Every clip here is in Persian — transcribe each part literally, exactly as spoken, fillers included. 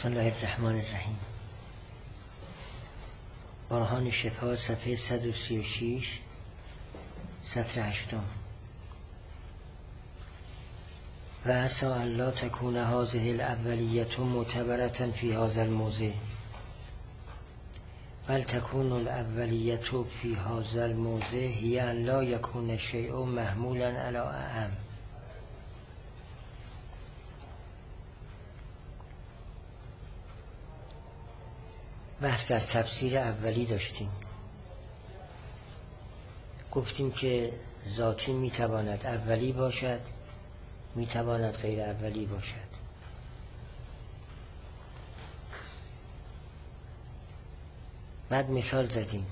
بسم الله الرحمن الرحیم. برهان شفا صفحه صد و سی و شش سطر هشتم. و عسى الا تكون هذه الاولیة معتبرة في هذا الموضع بل تكون الاولیة في هذا الموضع هي ان لا يكون الشيء محمولا على اعم. بحث در تفسیر اولی داشتیم. گفتیم که ذاتی میتواند اولی باشد، میتواند غیر اولی باشد. بعد مثال زدیم.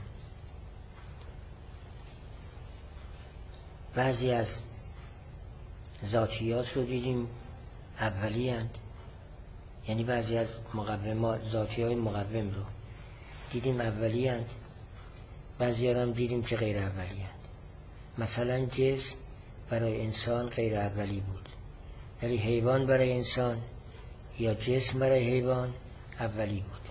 بعضی از ذاتیات رو دیدیم اولی اند، یعنی بعضی از مقومات، ذاتی های مقوم رو دیدیم اولی اند، بعضی ها هم دیدیم که غیر اولی اند. مثلا جسم برای انسان غیر اولی بود، ولی حیوان برای انسان یا جسم برای حیوان اولی بود.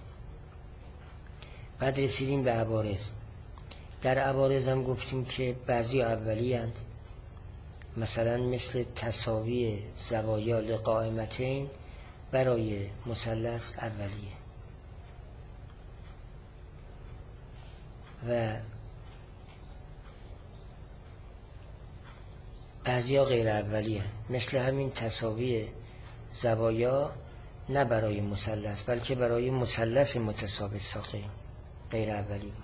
بعد رسیدیم به عوارض. در عوارض هم گفتیم که بعضی اولی اند، مثلا مثل تساوی زوایا لقائمتین برای مثلث اولیه و بعضیا غیر اولیه، مثل همین تساوی زوایا نه برای مثلث بلکه برای مثلث متساوی ساقین غیر اولی بود.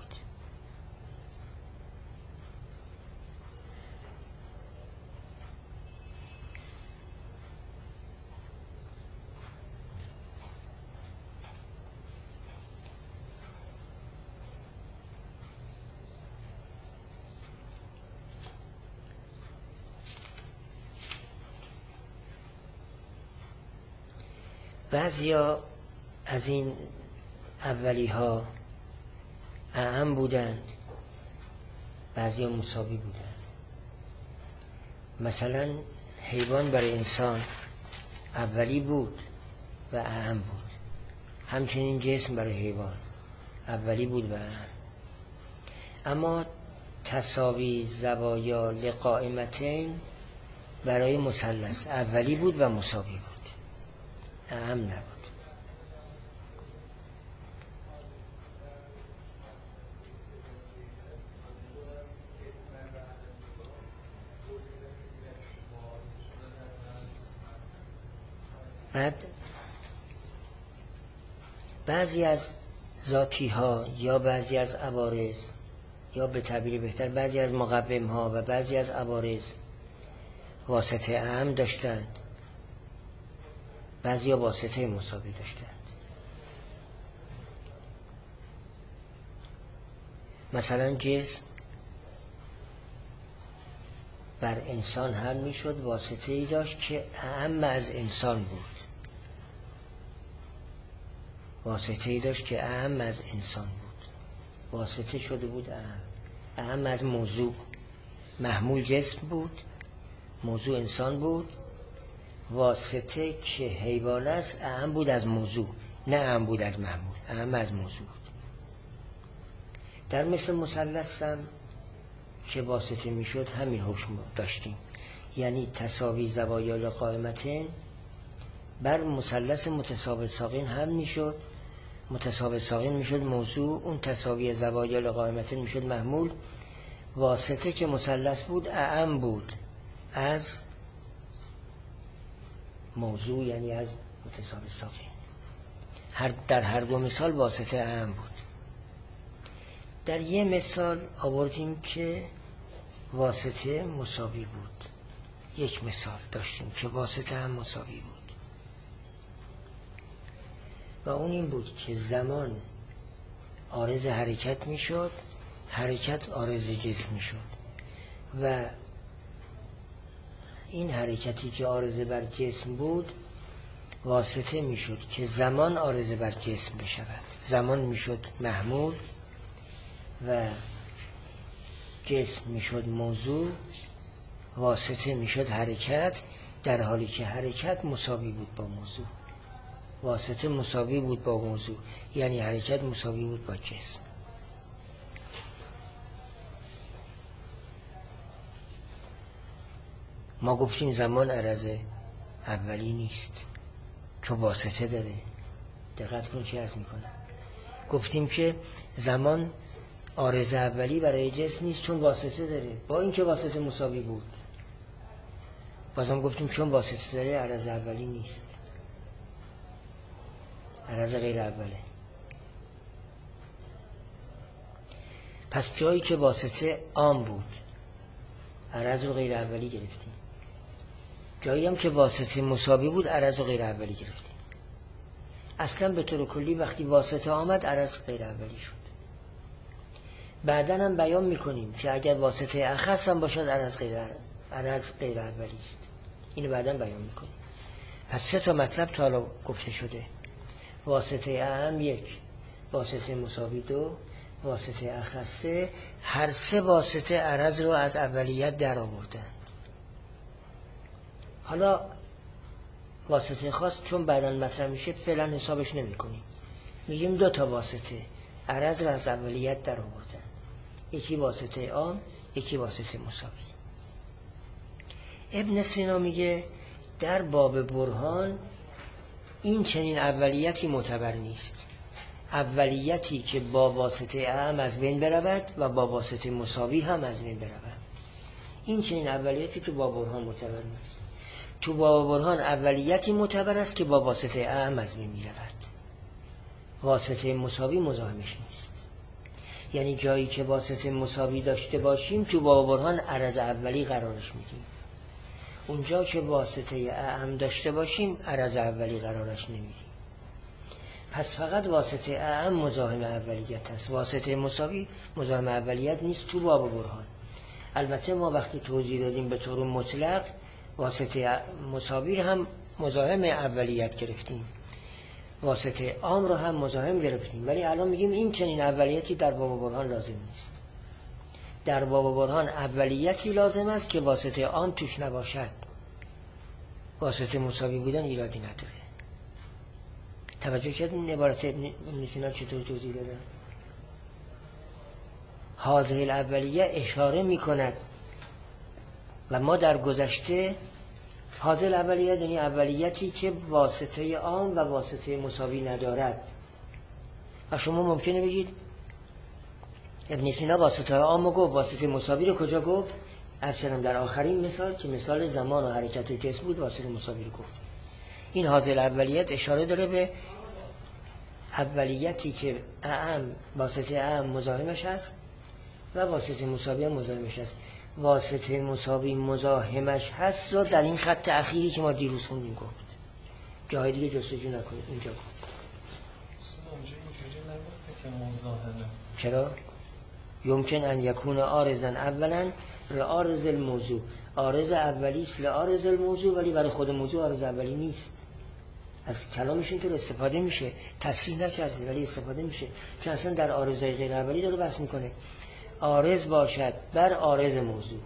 بعضیا از این اولی ها اعم بودند، بعضیا مساوی بودند. مثلا حیوان برای انسان اولی بود و اعم بود، همچنین جسم برای حیوان اولی بود و اعم. اما تساوی زوایا لقائمتین برای مثلث اولی بود و مساوی بود، اعم نبود. بعد بعضی از ذاتی ها یا بعضی از عوارض یا به تعبیر بهتر بعضی از مقوم ها و بعضی از عوارض واسطه اعم داشتند، بعضی ها واسطه مساوی داشتند. مثلا جسم بر انسان هم میشد، واسطه ای داشت که اعم از انسان بود، واسطه ای داشت که اعم از انسان بود، واسطه شده بود اعم. اعم از موضوع، محمول جسم بود، موضوع انسان بود، واسطه که حیوان است اعم بود از موضوع، نه اعم بود از محمول، اعم از موضوع بود. در مثل مثلث هم که واسطه میشد همین حکم داشتیم، یعنی تساوی زوایا لقائمتین بر مثلث متساوی ساقین هم میشد، متساوی ساقین میشد موضوع، اون تساوی زوایا لقائمتین میشد محمول، واسطه که مثلث بود اعم بود از موضوع، یعنی از متساوی ساقین. هر در هر دو مثال واسطه اعم بود. در یه مثال آوردیم که واسطه مساوی بود. یک مثال داشتیم که واسطه هم مساوی بود و اون این بود که زمان عارض حرکت میشد، حرکت عارض جسم میشد و این حرکتی که عارضه بر جسم بود واسطه میشد که زمان عارضه بر جسم بشود. زمان میشد محمول و جسم میشد موضوع، واسطه میشد حرکت، در حالی که حرکت مساوی بود با موضوع. واسطه مساوی بود با موضوع، یعنی حرکت مساوی بود با جسم. ما گفتیم زمان عرض اولی نیست که واسطه داره. دقت کن چی عرض میکنم. گفتیم که زمان عارض اولی برای جسم نیست چون واسطه داره، با اینکه واسطه مساوی بود. بازم گفتیم چون واسطه داره عرض اولی نیست، عرض غیر اوله. پس جایی که واسطه عام بود عرض رو غیر اولی گرفتیم، جایی هم که واسطه مساوی بود عرض غیر اولی گرفتیم. اصلا به طور کلی وقتی واسطه آمد عرض غیر اولی شد. بعدن هم بیان میکنیم که اگر واسطه اخص هم باشد عرض غیر عرض غیر اولی است. اینو بعدن بیان میکنیم. پس سه تا مطلب تا حالا گفته شده. واسطه اعم یک، واسطه مساوی دو، واسطه اخص سه. هر سه واسطه عرض رو از اولیت در آوردن. حالا واسطه خاص چون بعداً مطرح میشه فعلا حسابش نمی کنیم. میگیم دو تا واسطه عرض رو از اولیت در آوردن، یکی واسطه عام، یکی واسطه مساوی. ابن سینا میگه در باب برهان این چنین اولیتی معتبر نیست. اولیتی که با واسطه اعم از بین برود و با واسطه مساوی هم از بین برود، این چنین اولیتی تو باب برهان معتبر نیست. تو باب برهان اولیتی معتبر است که با واسطه اعم از بین میرود، واسطه مساوی مزاحمش نیست. یعنی جایی که واسطه مساوی داشته باشیم تو باب برهان عرض اولی قرارش میدیم، اونجا که واسطه اعم داشته باشیم عرض اولی قرارش نمیدیم. پس فقط واسطه اعم مزاحم اولیت است، واسطه مساوی مزاحم اولیت نیست تو باب برهان. البته ما وقتی توضیح دادیم به طور مطلق واسطه مساوی رو هم مزاحم اولیت گرفتیم، واسطه عام رو هم مزاحم گرفتیم، ولی الان میگیم این چنین اولیتی در باب برهان لازم نیست. در باب برهان اولیتی لازم است که واسطه عام توش نباشد، واسطه مساوی بودن ایرادی نداره. توجه کردین عبارت ابن سینا چطور توضیح دادن؟ هذه الاولیه اشاره میکند و ما در گذشته هذه الاولیه یعنی اولیتی که واسطه عام و واسطه مساوی ندارد. و شما ممکنه بگید ابن سینا واسطه عام گفت، واسطه مساوی رو کجا گفت؟ اصلا در آخرین مثال که مثال زمان و حرکت و جسم بود واسطه مساوی رو گفت. این هذه الاولیت اشاره داره به اولیتی که اعم واسطه اعم مزاحمش هست و واسطه مساوی هم مزاحمش هست. واسطه مساوی مزاحمش هست رو در این خط اخیری که ما دیروز خوندیم گفت، جای دیگه جستجو نکنید، اینجا گفت. اونجا اینجوری نگفته که مزاحمه. چرا؟ یمکن ان یکون عارضا اولا لعارض الموضوع. عارض اولی است لعارض الموضوع، ولی برای خود موضوع عارض اولی نیست. از کلامش اینطور استفاده میشه، تصریح نکرده ولی استفاده میشه، چون اصلا در عارضه غیر اولی داره بحث میکنه. عارض باشد بر عارض موضوع،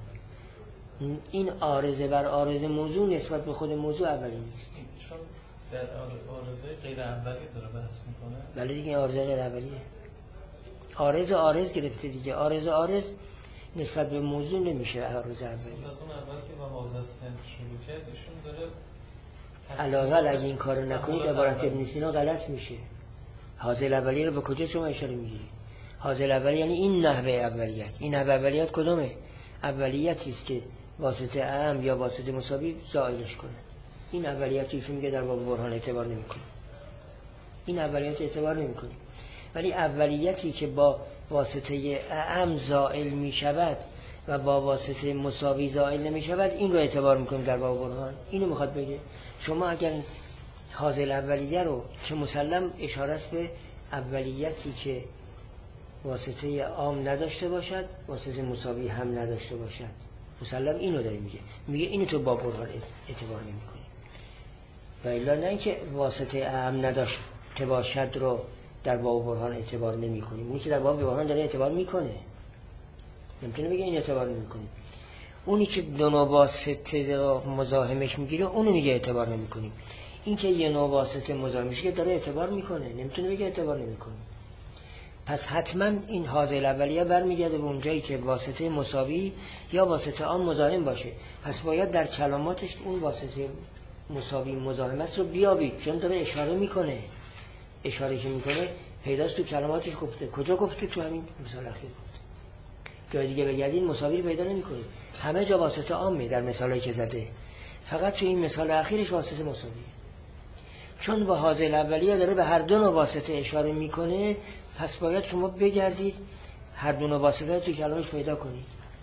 این عارضه بر عارض موضوع نسبت به خود موضوع اولی نیست. چون در عارضه غیر اولی داره بحث میکنه. بله دیگه عارضه غیر اولیه. عارض عارض گرفته دیگه، عارض عارض نسبت به موضوع نمیشه عارض اولی. از اون اول که با وازستن شروع کرد ایشون داره علاوه اگه این کارو نکنید عبارت ابن سینا غلط میشه. هذه الاولیه رو به کجا شما اشاره میگیری؟ هذه الاولیه یعنی این نحوه اولیت. این نحوه اولیت کدومه؟ اولیتی است که واسطه اعم یا واسطه مساوی زائلش کنه. این اولیت ایشون میگه در باب برهان اعتبار نمیکنه، این اولیت اعتبار نمیکنه. ولی اولیتی که با واسطه اعم زائل میشود و با واسطه مساوی زائل نمیشود این رو اعتبار میکنیم در باب برهان. اینو میخواد بگه. شما اگر هذه الاولیه رو که مسلم اشاره است به اولیتی که واسطه عام نداشته باشد، واسطه مساوی هم نداشته باشد، مسلم اینو داره میگه. میگه اینو تو باب برهان اعتبار نمیکنی. و الا نه اینکه واسطه عام نداشته باشد رو در باب برهان اعتبار نمیکنیم. اونی که در باب برهان داره اعتبار میکنه، نمیتونه بگه این اعتبار نمیکنیم. اونی که دو نوع واسطه رو مزاحمش میگیره اونو میگه اعتبار نمیکنیم. این که یه نوع واسطه مزاحم میشه که داره اعتبار میکنه، نمیتونه بگه اعتبار نمیکنه. پس حتما این حاضر اولیه برمیگرده به اونجایی که واسطه مساوی یا واسطه عام مزاحم باشه. پس باید در کلماتش اون واسطه مساوی مزاحمت رو بیابید، چون داره اشاره میکنه. اشاره که میکنه پیداست تو کلماتش گفته. کجا گفته؟ تو همین مثال اخیر گفته. جای دیگه بگردین مساوی رو پیدا نمیکنید. همه جا واسطه عامه در مثالایی که زده، فقط تو این مثال اخیرش واسطه مساویه. چون با حاضر اولیه داره به هر دو نوع واسطه اشاره میکنه، پس باید شما بگردید هر دو نوع واسطه رو تو کلامش پیدا کنید.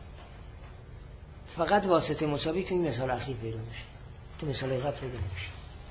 فقط واسطه مساوی تو این مثال اخیر پیدا میشه، تو مثال قبل پیدا نمیشه.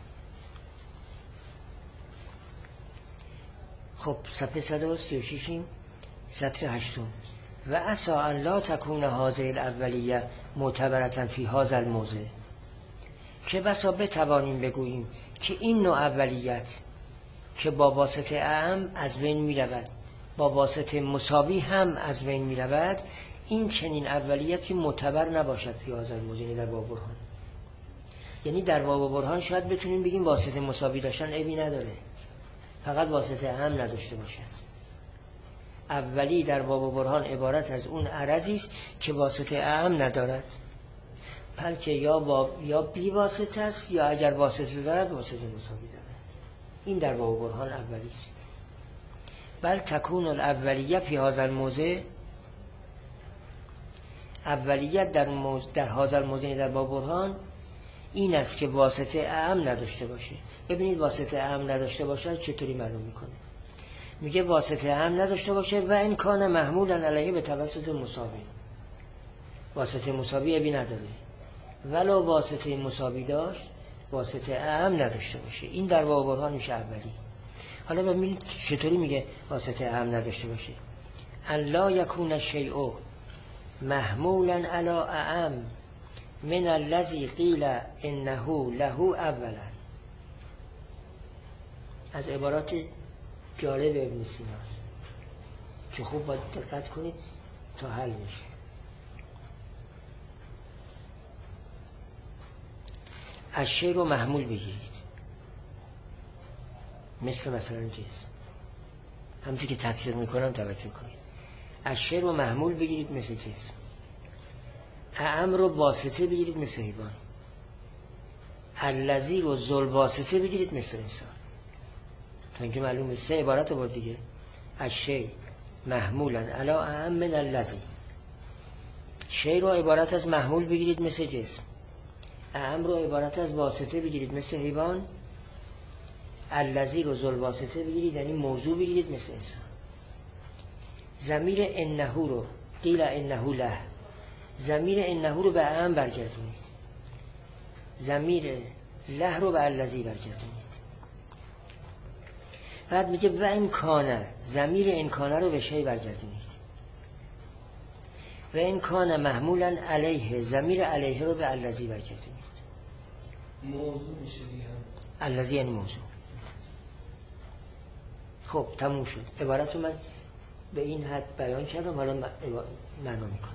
خب صفحه صد و سی و شش سطر هشتم. و عسا ان لا تکون هذه الاولیه معتبرة فی هذا الموضع. چه بسا بتوانیم بگوییم که این نوع اولیت که با واسطه اعم از بین می رود، با واسطه مساوی هم از بین می رود، این چنین اولیتی معتبر نباشد فی هذا الموضع، در باب برهان. یعنی در باب برهان شاید بتونیم بگیم واسطه مساوی داشتن عیبی نداره، فقط واسطه اعم نداشته باشد. اولی در باب برهان عبارت از اون عرضی است که واسطه اعم ندارد، بلکه یا با یا بی واسطه است، یا اگر واسطه دارد واسطه مساوی دارد. این در باب برهان اولی است. بل تکون الاولیه فی هذا الموضع، اولیت در موضع در هذا الموضع در باب برهان این است که واسطه اعم نداشته باشه. ببینید واسطه اعم نداشته باشه چطوری معلوم میکنه؟ میگه واسطه اعم نداشته باشه و این کان محمولا علیه به توسط مساوی. واسطه مساوی ابی نداره، ولو واسطه مساوی داشت واسطه اعم نداشته باشه. این در باب برهان میشه اولی. حالا ببینید چطوری میگه واسطه اعم نداشته باشه. ان لا یکون الشیء محمولا علی اعم من الذی قیل انه له اولا. از عبارات جالب ابن سیناست که خوب باید دقت کنید تا حل میشه. از شی رو محمول بگیرید، مثل مثلا جسم، همونطور که تطبیق میکنم توجه کنید. از شی رو محمول بگیرید مثل جسم. اعم رو واسطه بگیرید مثل حیوان. الذی رو ذل واسطه بگیرید مثل انسان. تا اینکه معلومه سه عبارت رو بود دیگه. از شی محمولا علی اعم من الذی. شی رو عبارت از محمول بگیرید مثل جسم. اعم رو عبارت از واسطه بگیرید مثل حیوان. الذی رو ذل واسطه بگیرید یعنی موضوع بگیرید مثل انسان. ضمیر انه رو قیل انه له، ضمیر انه رو به اعم برگردونید، ضمیر له رو به الذی برگردونید. بعد میگه و این کانه، ضمیر این کانه رو به شی برگردونید. و این کانه محمولا علیه، ضمیر علیه رو به الذی برگردونید. موضوع میشه دیگه. الذی یعنی موضوع. خب تموم شد. عبارت رو من به این حد بیان کردم، حالا معنا میکنم.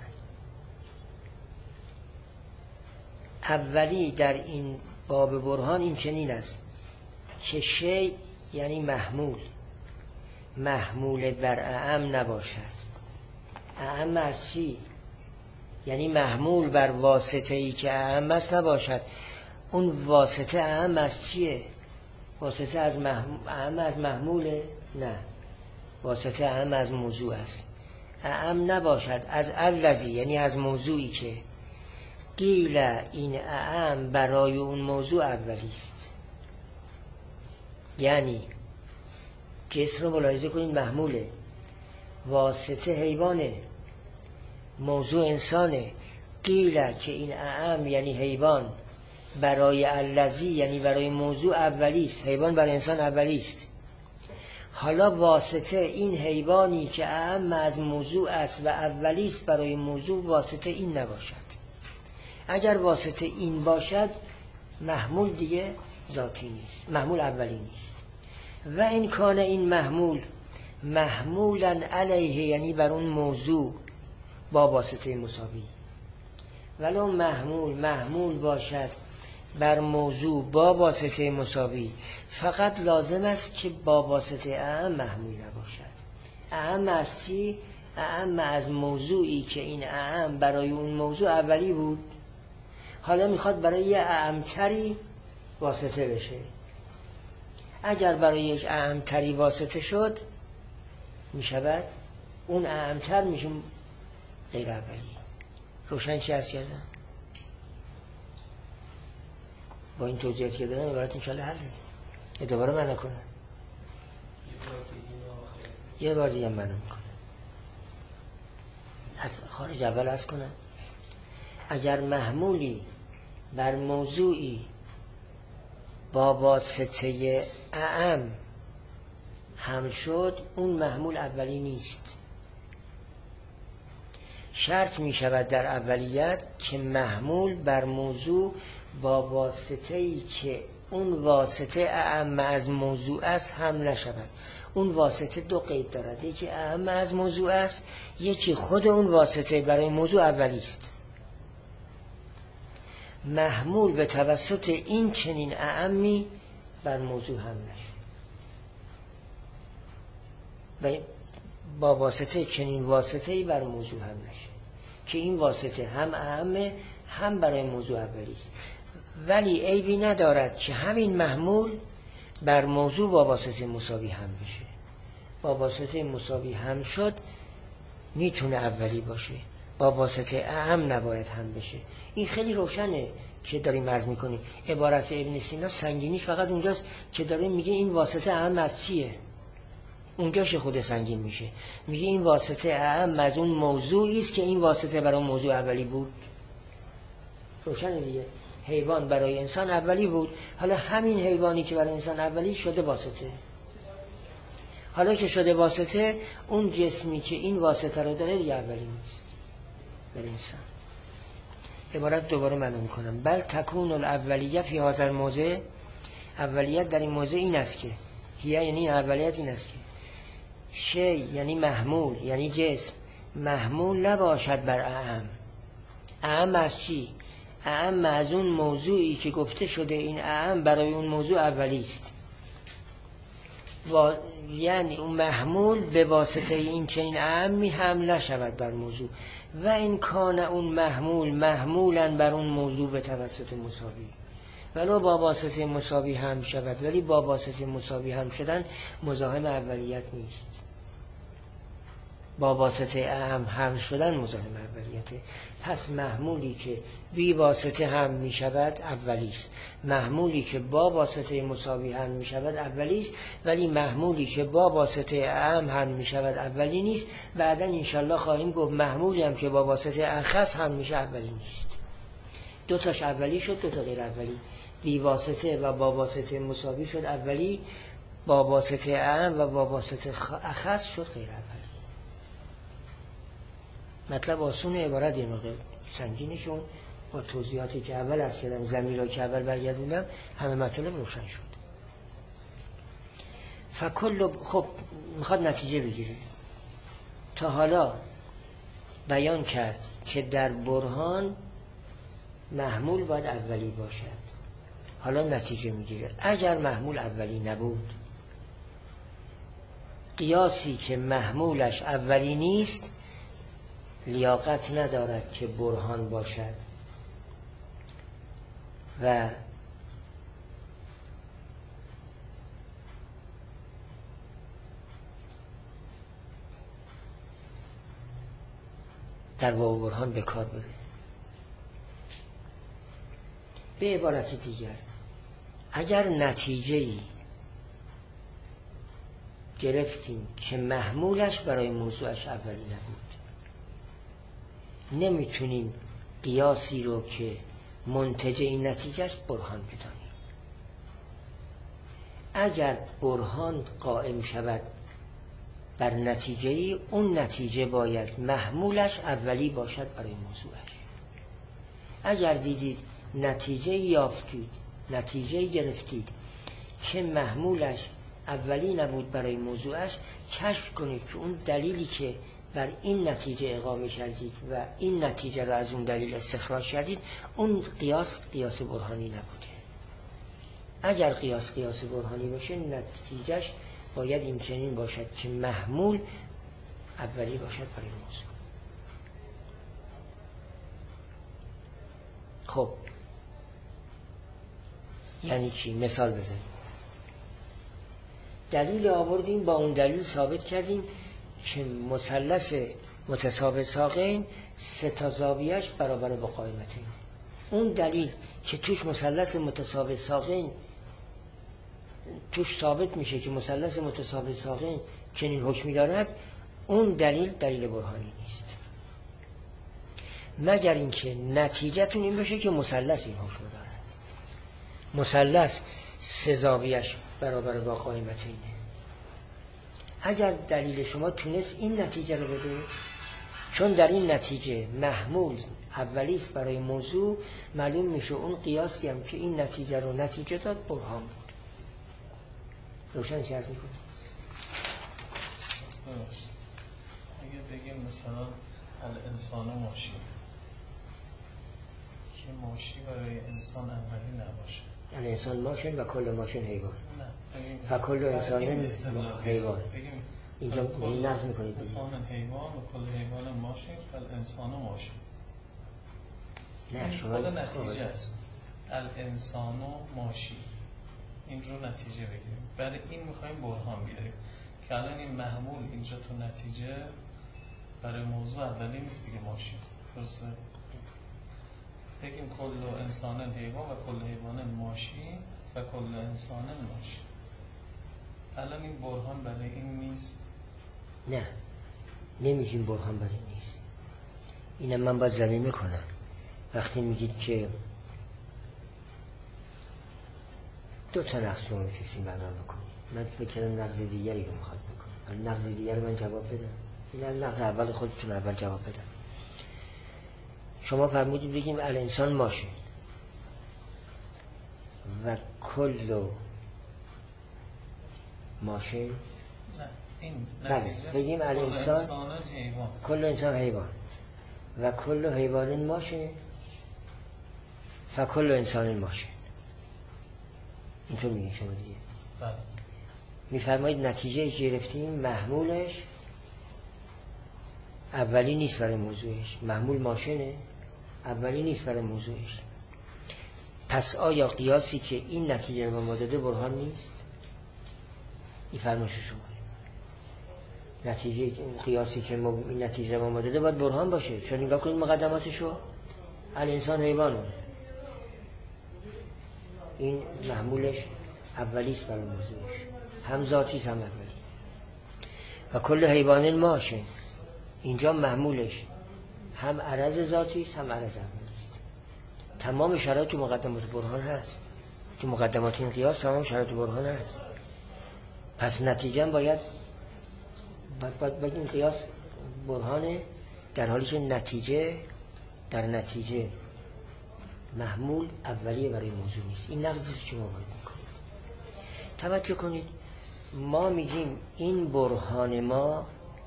اولی در این باب برهان این چنین است که شی یعنی محمول، محمول بر اعم نباشد. اعم از چی؟ یعنی محمول بر واسطه ای که اعم است نباشد. اون واسطه اعم از چیه؟ واسطه از محمول، اعم از محموله؟ نه، واسطه اعم از موضوع است. اعم نباشد از الذی یعنی از موضوعی که قیل این اعم برای اون موضوع اولی است. یعنی جسم رو ملاحظه کنید محموله، واسطه حیوانه، موضوع انسانه. قیل که این اعم یعنی حیوان برای الذی یعنی برای موضوع اولی است. حیوان برای انسان اولی است. حالا واسطه این حیوانی که اعم از موضوع است و اولی است برای موضوع، واسطه این نباشد. اگر واسطه این باشد محمول دیگه ذاتی نیست، محمول اولی نیست. و این کانه این محمول محمولا علیه یعنی بر اون موضوع با واسطه مساوی. ولو محمول محمول باشد بر موضوع با واسطه مساوی فقط لازم است که با واسطه اعم محمول نباشد. اعم از چی؟ اعم از موضوعی که این اعم برای اون موضوع اولی بود، حالا میخواد برای یه اعمتری واسطه بشه. اگر برای یک اعمتری واسطه شد میشود اون اعمتر میشه غیر اولی. روشن چی هست کردم؟ با این توجیهاتی که دادم عبارت انشاءالله حله. یه دوباره منو کنم، یه بار دیگه منو میکنم. از خارج اول از کنم. اگر محمولی بر موضوعی با واسطه اعم هم شد، اون محمول اولی نیست. شرط می شود در اولیت که محمول بر موضوع با واسطه‌ای که اون واسطه اعم از موضوع است هم نشود. اون واسطه دو قید دارد، یکی اعم از موضوع است، یکی خود اون واسطه برای موضوع اولی است. محمول به توسط این چنین اعمی بر موضوع هم نشد و با واسطه چنین واسطه‌ای بر موضوع هم نشد که این واسطه هم اعمه هم برای موضوع اولی است. ولی عیبی ندارد که همین محمول بر موضوع با واسطه مساوی هم بشه. با واسطه مساوی هم شد میتونه اولی باشه، با واسطه اعم نباید هم بشه. این خیلی روشنه که داریم عرض میکنیم. عبارت ابن سینا سنگینیش فقط اونجاست که داره میگه این واسطه اعم از چیه، اونجاش خود سنگین میشه. میگه این واسطه اعم از اون موضوعی است که این واسطه برای موضوع اولی بود. روشنه دیگه. حیوان برای انسان اولی بود، حالا همین حیوانی که برای انسان اولی شده واسطه. حالا که شده واسطه، اون جسمی که این واسطه رو داره دیگه اولی نیست برای انسان. عبارت دوباره معلوم کنم. بل تکون الاولیه فی هذا الموضع، اولیت در این موضع این است که هیه یعنی اولیت این است که شی یعنی محمول یعنی جسم محمول نباشد بر اعم. اعم از چی؟ اعم از اون موضوعی که گفته شده این اعم برای اون موضوع اولی است. و یعنی اون محمول به واسطه این چنین اعمی هم نشود بر موضوع. و این کان اون محمول محمولا بر اون موضوع به توسط مساوی، ولو با واسطه مساوی هم شود، ولی با واسطه مساوی هم شدن مزاحم اولیت نیست. با واسطه اعم هم شدن مزاحم اولیته. پس محمولی که بی واسطه هم می شود اولی است، محمولی که با واسطه مساوی هم می شود اولی است، ولی محمولی که با واسطه اعم هم می شود اولی نیست. بعدا انشالله خواهیم گفت محمولی هم که با واسطه اخص هم می شود اولی نیست. دو تاش اولی شد، دو تا غیر اولی. بی واسطه و با واسطه مساوی شد اولی، با واسطه اعم و با واسطه اخص شد غیر اولی. مطلب آسونه، عبارت یه موقع سنگینشون با توضیحاتی که اول از کردم، ضمیر را که اول برگردوندم، همه مطلب روشن شد. فکل خب میخواد نتیجه بگیره. تا حالا بیان کرد که در برهان محمول باید اولی باشد. حالا نتیجه میگیره. اگر محمول اولی نبود، قیاسی که محمولش اولی نیست لیاقت ندارد که برهان باشد و در واو برهان به کار بره. به عبارت دیگر، اگر نتیجه‌ای گرفتیم که محمولش برای موضوعش اولی نبود، نمیتونیم قیاسی رو که منتج این نتیجهش برهان بدانیم. اگر برهان قائم شود بر نتیجه‌ای، اون نتیجه باید محمولش اولی باشد برای موضوعش. اگر دیدید نتیجه یافتید، نتیجه گرفتید که محمولش اولی نبود برای موضوعش، کشف کنید که اون دلیلی که بر این نتیجه اقامه کردید و این نتیجه را از اون دلیل استخراج کردید، اون قیاس قیاس برهانی نبوده. اگر قیاس قیاس برهانی باشه نتیجهش باید این چنین باشد که محمول اولی باشد برای موضوع. خب یعنی چی؟ مثال بزنیم. دلیل آوردیم، با اون دلیل ثابت کردیم که مثلث متساوی ساقین سه تا زاویه‌اش برابر با قائمتین. اون دلیل که توش مثلث متساوی ساقین توش ثابت میشه که مثلث متساوی ساقین چنین حکمی دارد، اون دلیل دلیل برهانی نیست، مگر اینکه نتیجه‌تون این باشه که مثلث این حکم دارد. مثلث سه زاویه‌اش برابر با قائمتینه. اگر دلیل شما تونست این نتیجه رو بده، چون در این نتیجه محمول اولیست برای موضوع، معلوم میشه اون قیاسی هم که این نتیجه رو نتیجه داد برهان بود. روشن چه عرض میکنه؟ اگه بگیم مثلا الانسان و ماشین، که ماشی برای انسان اولی نباشه، یعنی انسان ماشین و کل ماشین حیوان. نه فکل انسان حیوان. بگیم اینجا نقض میکنید انسان حیوان و کل حیوان ماشین، فالانسان و ماشین. نه شما خود نتیجه است الانسان و ماشی، این رو نتیجه بگیریم. برای این میخوایم برهان بیاریم که الان این محمول اینجا تو نتیجه برای موضوع اولی نیست دیگه، ماشین. درسته؟ بگیم کل انسان حیوان و کل حیوان ماشین و کل انسان ماشین. الان این برهان برای این نیست؟ نه، نمیگیم برهان برای نیست. اینم من باید زمین کنم. وقتی میگید که دو تا نقص رو میتونیم برنامه بکنیم، من فکر کردم نقض دیگری رو میخواد بکنم. نقض دیگر رو من جواب بدم. این نقض اول خودتون اول جواب بدم. شما فرمودید بگیم الانسان ماشین و کل ماشین. نه این بله بگیم الانسان کل انسان حیوان و کل حیوان ماشین فکل انسان ماشین. اینطور میگین شما دیگه. بله. میفرمایید نتیجه که گرفتیم محمولش اولی نیست برای موضوعش. محمول ماشینه، اولی نیست برای موضوعش. پس آیا قیاسی که این نتیجه رو به ما داده برهان نیست؟ این فرمایش شماست. نتیجه قیاسی که ما این نتیجه رو به ما داده باید برهان باشه. چون نگاه کنید مقدماتشو، الانسان حیوانه، این محمولش اولیست برای موضوعش، هم ذاتیست هم اولی. و کل حیوان ماشین، اینجا محمولش هم عرض ذاتیست هم عرض اولیست. تمام شرایط تو مقدمات برهان هست. تو مقدمات این قیاس تمام شرایط برهان هست. پس نتیجه باید باید بگیم قیاس برهانه، در حالی که نتیجه در نتیجه محمول اولیه برای موضوع نیست. این نقضیست که ما باید میکنیم. توجه کنید، ما میگیم این برهان ما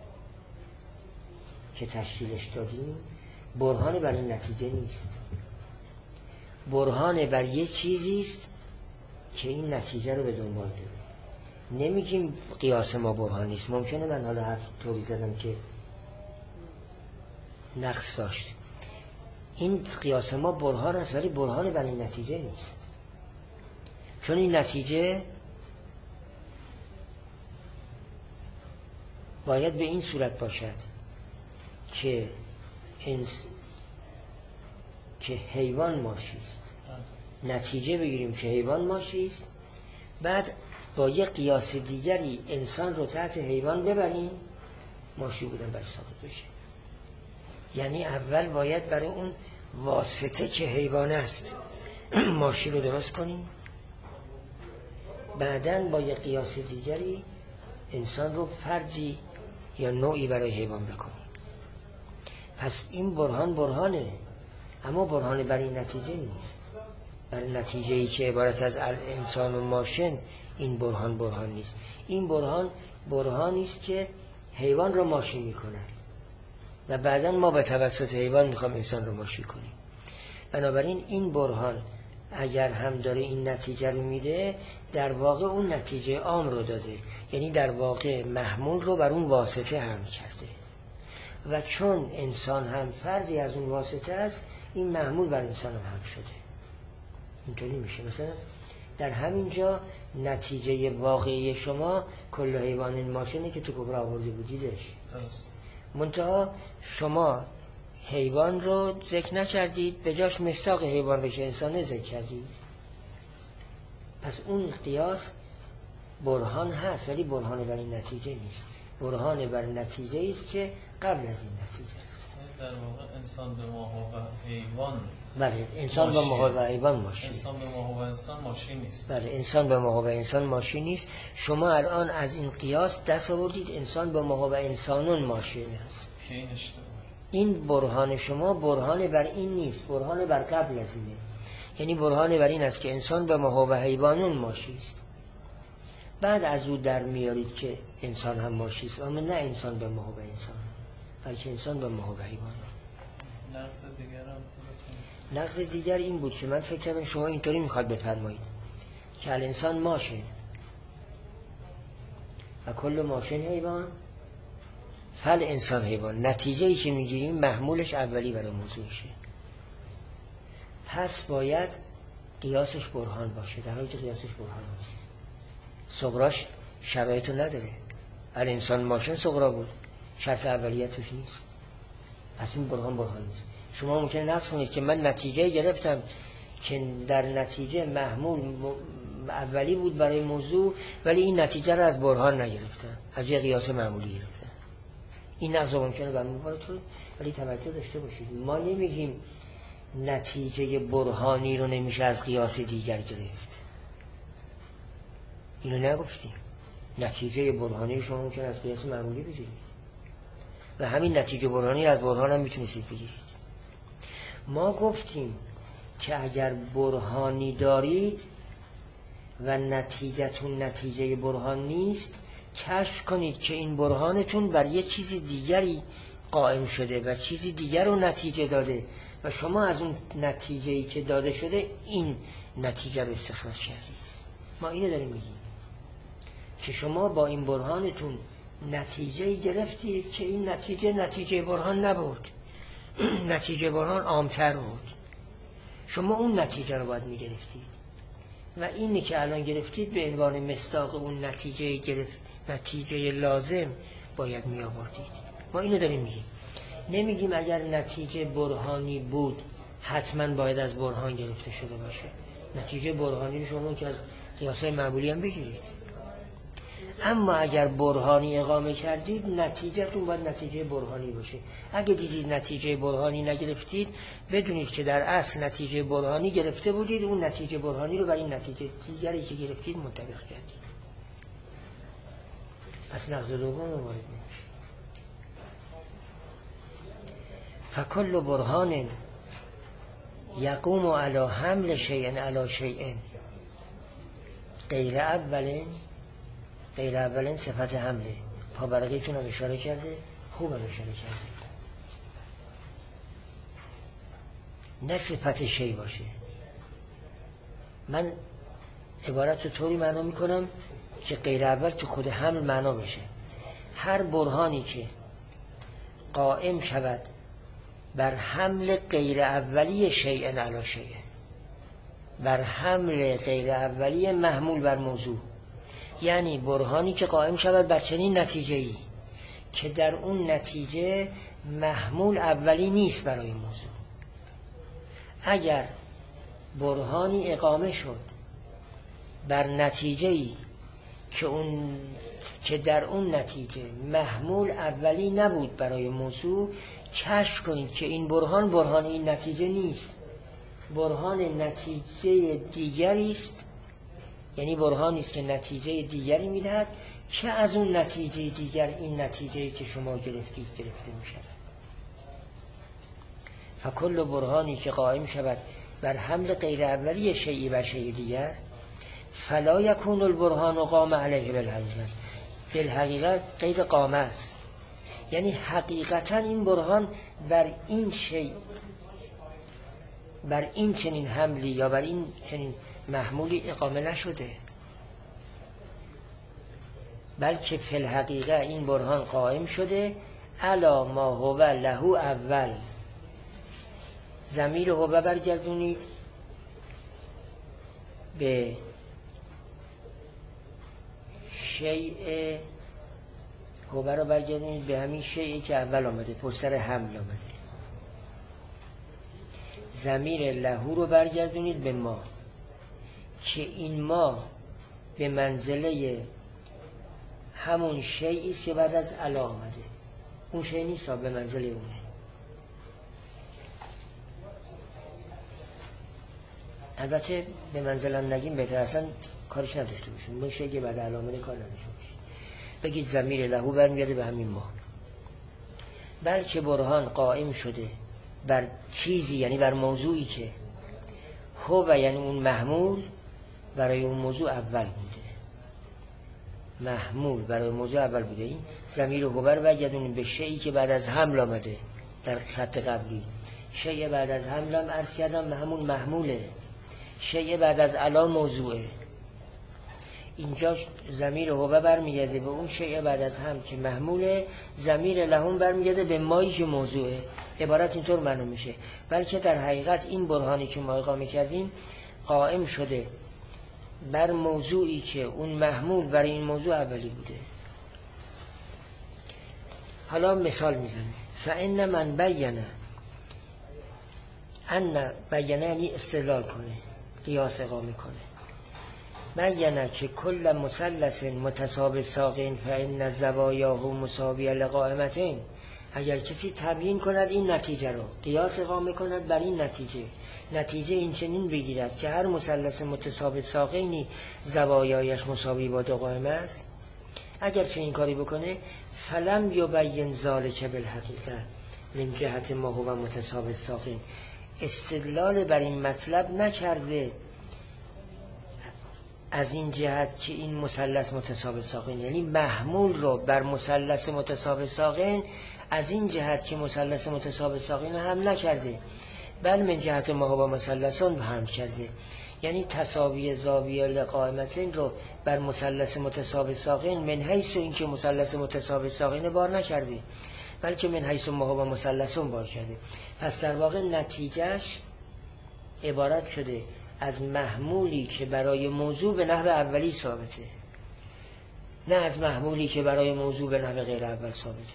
که تشکیلش دادیم برهان بر این نتیجه نیست، برهان بر یه چیزیست که این نتیجه رو به دنبال داره. نمیگیم قیاس ما برهان نیست. ممکنه من حالا حرف طوری زدم که نقص داشت. این قیاس ما برهان است ولی برهان بر این نتیجه نیست، چون این نتیجه باید به این صورت باشد که انس... که حیوان ماشیست، نتیجه بگیریم که حیوان ماشیست، بعد با یک قیاس دیگری انسان رو تحت حیوان ببریم، ماشی بودن برای ثابت بشه. یعنی اول باید برای اون واسطه که حیوان است ماشی رو درست کنیم، بعداً با یک قیاس دیگری انسان رو فردی یا نوعی برای حیوان بکنیم. پس این برهان برهانه، اما برهان برای نتیجه نیست. برای نتیجه ای که عبارت از انسان و ماشین این برهان برهان نیست. این برهان برهانی است که حیوان رو ماشین میکنه. و بعدا ما به توسط حیوان میخوام انسان رو ماشی کنیم. بنابراین این برهان اگر هم داره این نتیجه رو میده، در واقع اون نتیجه عام رو داده، یعنی در واقع محمول رو بر اون واسطه حمل کرده و چون انسان هم فردی از اون واسطه است، این محمول بر انسان هم حمل شده. اینطوری میشه. مثلا در همین جا نتیجه واقعی شما کل حیوان ماشینه که تو کبرا آورده بودیدش. درست. منتها شما حیوان رو ذکر نکردید، به جاش مصداق حیوان رو که انسانه ذکر کردید. پس اون قیاس برهان هست، ولی برهان بر این نتیجه نیست. برهان بر نتیجه است که قبل از این نتیجه است. در واقع انسان به ما و حیوان، بله انسان به ما و حیوان ماشین. انسان به ما و انسان ماشین نیست. بله انسان به ما و انسان ماشین نیست. شما الان از این قیاس دست آوردید انسان به ما و انسانون ماشین است. که این اشتباهه. این برهان شما برهان بر این نیست، برهان بر قبل از اینه. یعنی برهان بر این است که انسان به ما و حیوانون ماشی است. بعد از او در میارید که انسان هم ماشی است، اما نه انسان به ما و انسان، بلکه انسان به ما و حیوان. نقص دیگر هم نقص دیگر این بود که من فکر کردم شما اینطوری میخواد بفرمایید که الانسان ماشین و کل ماشین حیوان، فل انسان حیوان. نتیجه ای که میگیریم محمولش اولی برای موضوعشه، پس باید قیاسش برهان باشه، در حالی که قیاسش برهان نیست. صغراش شرایطو نداره. الانسان ماشین صغرا بود، شرط اولیت توش نیست، پس این برهان برهان نیست. شما ممکنه نقص کنید که من نتیجه گرفتم که در نتیجه محمول اولی بود برای موضوع، ولی این نتیجه رو از برهان نگرفتم، از یه قیاس معمولی گرفتم. این نقص ممکنه برمون وارد کنید، ولی توجه داشته باشید ما نمیگیم نتیجه برهانی رو نمیشه از قیاس دیگر گرفت. اینو نگفتیم. نتیجه برهانی شما ممکنه از قیاس معمولی بگیرید و همین نتیجه برهانی از برهان هم میتونستید بگیرید. ما گفتیم که اگر برهانی دارید و نتیجهتون نتیجه برهان نیست، کشف کنید که این برهانتون بر یک چیز دیگری قائم شده و چیزی دیگر رو نتیجه داده و شما از اون نتیجه‌ای که داده شده این نتیجه رو استخراج کردید. ما اینو داریم میگیم که شما با این برهانتون نتیجه‌ای گرفتید که این نتیجه نتیجه برهان نبود، نتیجه برهان عامتر بود. شما اون نتیجه رو باید میگرفتید و اینی که الان گرفتید به عنوان مصداق اون نتیجه گرفت، نتیجه لازم باید می آوردید. ما اینو داریم میگیم. نمیگیم اگر نتیجه برهانی بود حتما باید از برهان گرفته شده باشه. نتیجه برهانی شما که از قیاسای معمولی هم بگیرید، اما اگر برهانی اقامه کردید نتیجهتون باید نتیجه برهانی باشه. اگه دیدید نتیجه برهانی نگرفتید، بدونید که در اصل نتیجه برهانی گرفته بودید، اون نتیجه برهانی رو برای نتیجه دیگری که گرفتید منطبق کردید. پس نقض دوم رو وارد نمیشه. فکل برهان یقوم علی حمل شیء علی شیء غیر اولین، غیر اولین صفت حمله. پابرقیتون هم اشاره کرده، خوب هم اشاره کرده، نه صفت شی باشه. من عبارت رو طوری معنا میکنم که غیر اول تو خود حمل معنا بشه. هر برهانی که قائم شود بر حمل غیر اولی شیء علی شیء، بر حمل غیر اولی محمول بر موضوع، یعنی برهانی که قائم شود بر چنین نتیجه‌ای که در اون نتیجه محمول اولی نیست برای موضوع. اگر برهانی اقامه شد بر نتیجه‌ای که اون که در اون نتیجه محمول اولی نبود برای موضوع، کشف کنید که این برهان برهان این نتیجه نیست، برهان نتیجه دیگری است. یعنی برهانی است که نتیجه دیگری میدهد که از اون نتیجه دیگر این نتیجه که شما گرفتید گرفته میشود. فکل برهانی که قائم شود بر حمل غیر اولی شیئی و شیء دیگر، فلا یکون البرهان قام علیه بالحقیقت. بالحقیقت قید قامه است، یعنی حقیقتا این برهان بر این شی، بر این چنین حملی یا بر این چنین محمولی اقامه نشده، بلکه فی الحقیقه این برهان قائم شده علا ما هو له اول. ضمیر هو برگردونید به شیء، هو رو برگردونید به همین شیئی که اول آمده، پسر حمل آمده. ضمیر له رو برگردونید به ما، که این ما به منزله همون شیئی است که بعد از علا آمده. اون شیء نیست، به منزله اونه. البته به منزله هم نگیم بهتر، اصلا کارش نداشته باشیم. اون شیء که بعد علا آمده کار نداشته باشیم. بگید ضمیر له برمیگرده به همین ما. بلکه برهان قائم شده بر چیزی، یعنی بر موضوعی که هو یعنی اون محمول برای اون موضوع اول بوده. محمول برای موضوع اول بوده. این ضمیر هو برگردونیم به شیئی که بعد از حمل آمده در خط قبلی. شیء بعد از حمل هم عرض کردم همون محموله. شیء بعد از علا موضوعه. اینجا ضمیر هو برمیگرده به اون شیء بعد از هم که محموله، ضمیر لهم برمیگرده به مایی که موضوعه. عبارت اینطور معلوم میشه. بلکه در حقیقت این برهانی که ما اقامه کردیم قائم شده بر موضوعی که اون محمول برای این موضوع اولی بوده. حالا مثال میزنه. فإن من بینه، ان بینه یعنی استدلال کنه، قیاس اقامه کنه. بینه که کل مثلث متساوی ساقین فإن زوایاه مساویه لقائمتین. اگر کسی تبیین کند این نتیجه رو، قیاس اقامه کند بر این نتیجه، نتیجه این چنین بگیرد که هر مثلث متساوی ساقینی زوایایش مساوی با دو قائمه است، اگر چه این کاری بکنه فلم یبین ذلک بالحقیقه من جهت ما هو متساوی ساقین، استدلال بر این مطلب نکرده از این جهت که این مثلث متساوی ساقین، یعنی محمول رو بر مثلث متساوی ساقین از این جهت که مثلث متساوی ساقین هم نکرده، بل من جهت ما هو مثلثان هم کرده. یعنی تساوی زاویه لقائمتین رو بر مثلث متساوی ساقین من حیث اینکه مثلث متساوی ساقین بار نکرده، بلکه من حیث ما هو مثلثان بار کرده. پس در واقع نتیجهش عبارت شده از محمولی که برای موضوع به نحو اولی ثابته، نه از محمولی که برای موضوع به نحو غیر اول ثابته.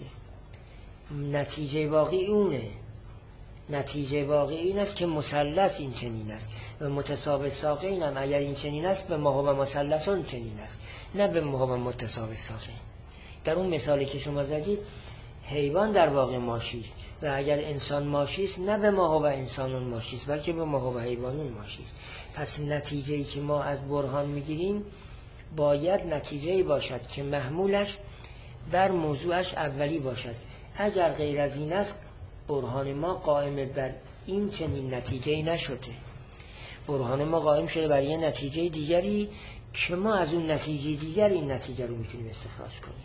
نتیجه واقعی اونه. نتیجه واقعی این است که مثلث این چنین است و متساوی ساقین هم اگر این چنین است به ما هو مثلثان چنین است، نه به ما هو متساوی ساقین. در اون مثالی که شما زدید حیوان در واقع ماشی است و اگر انسان ماشی است نه به ما هو انسانون ماشی است بلکه به ما هو حیوانون ماشی است. پس نتیجه‌ای که ما از برهان میگیریم باید نتیجه‌ای باشد که محمولش بر موضوعش اولی باشد. اگر غیر از این است برهان ما قائم بر این چنین نتیجه‌ای نشده. برهان ما قائم شده بر یه نتیجه دیگری که ما از اون نتیجه دیگر این نتیجه رو میتونیم استخراج کنیم.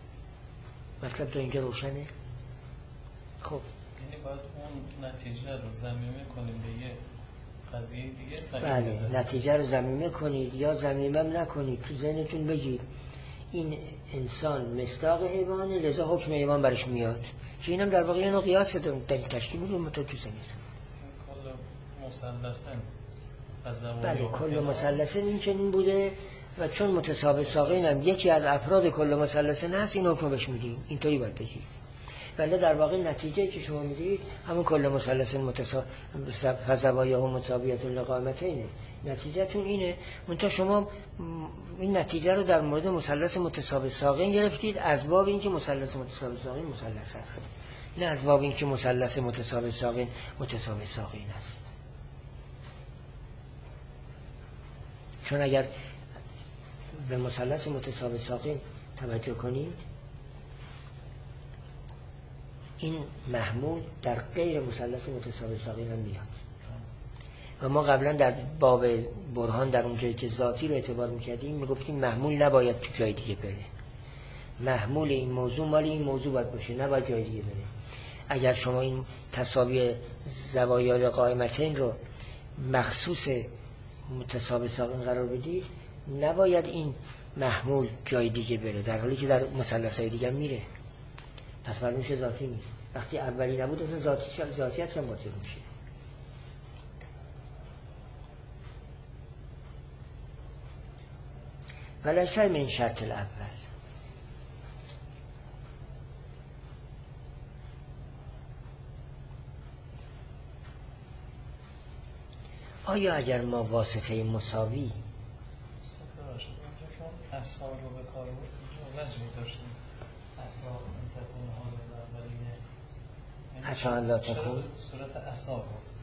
مطلب تو اینجا روشنه؟ خب یعنی باید اون نتیجه رو ضمیمه کنیم به یه قضیه دیگه تا بله، نتیجه رو ضمیمه کنید یا ضمیمه نکنید. تو ذهنتون بگید این انسان مصداق حیوانه لذا حکم حیوان برش میاد. که اینم در واقع یه نوع قیاس در تشکیل بود و تو تو ذهنتون. کل مثلثن بله، کل مثلثن این چنین بوده و چون متساوی ساقین هم یکی از افراد کل مثلثن هست این حکم بهش میدیم. اینطوری باید بگید. ولی در واقع نتیجه که شما میدید همون کل مثلث متساوی فزوایاه متساویه لقائمتین، نتیجهتون اینه. منتها شما این نتیجه رو در مورد مثلث متساوی ساقین گرفتید از باب اینکه مثلث متساوی ساقین مثلث است، نه از باب اینکه مثلث متساوی ساقین متساوی ساقین است. چون اگر به مثلث متساوی ساقین توجه کنید این محمول در غیر مثلث متساوی ساقین هم میاد و ما قبلا در باب برهان در اون جایی که ذاتی رو اعتبار میکردیم میگفتیم محمول نباید تو جای دیگه بره. محمول این موضوع مال این موضوع باید باشه، نباید جای دیگه بره. اگر شما این تساوی زوایای قائمتین رو مخصوص متساوی ساقین قرار بدید، نباید این محمول جای دیگه بره، در حالی که در مثلث‌های دیگه میره. پس معلوم میشه ذاتی نیست. وقتی اولی نبود اصلا ذاتی ذاتیت هم باطل میشه. ولیس من این شرط الاول. آیا اگر ما واسطه مساوی اصلا رو به کار بود وجهی داشتیم اصلا تکون حاضر اولینه اصلا لا تکون صورت اصلا گفت،